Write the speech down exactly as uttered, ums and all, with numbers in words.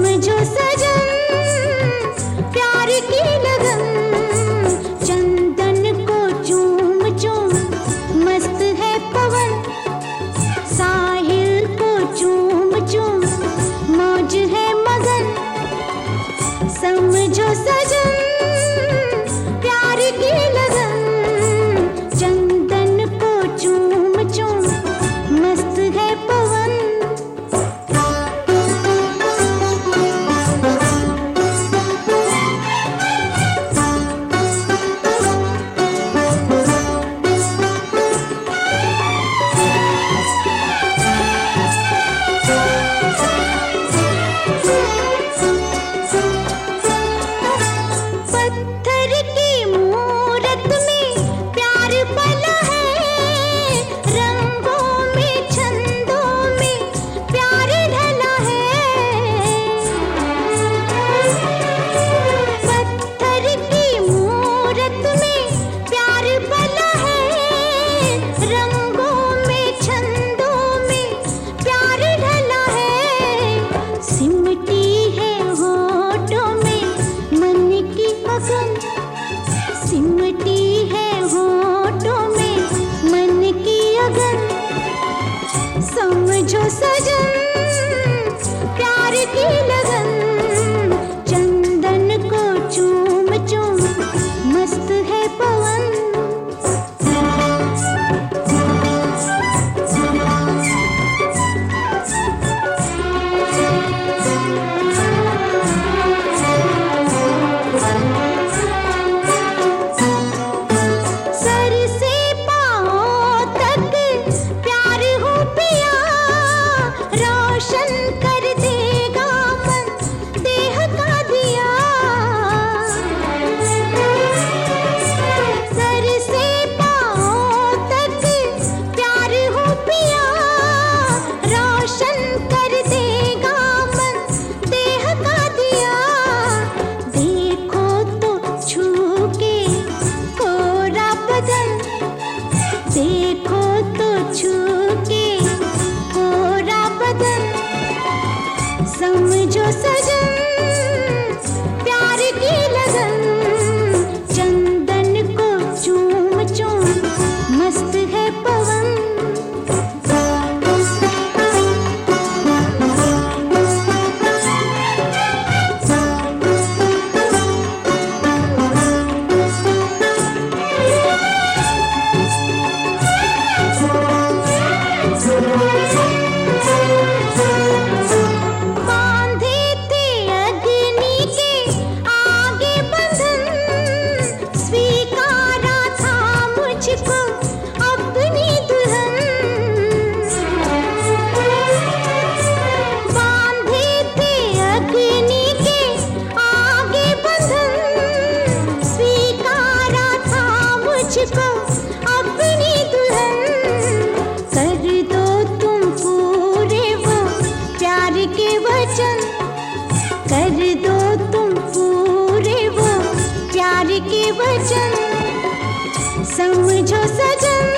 समझो सजन प्यार की लगन, चंदन को चूम चूम मस्त है पवन, साहिल को चूम चूम मौज है मगन। समझो सजन प्यार की लगन, चंदन को चूम चूम मस्त है पवन। सिमटी है होठों में मन की अगन, समझो सजन प्यार की लगन, चंदन को चूम चूम मस्त है पवन। देखो तो छू के कोरा बदन, समझो सजन प्यार की लगन, चंदन को चूम चूम मस्त है पवन। बांधे थे अग्नि के आगे बंधन, स्वीकारा था मुझको अपनी दुल्हन। बांधे थे अग्नि के आगे बंधन, स्वीकारा था मुझको अपनी दुल्हन। कर दो तुम पूरे वो प्यार के वचन, कर दो तुम पूरे वो प्यार के वचन, समझो सजन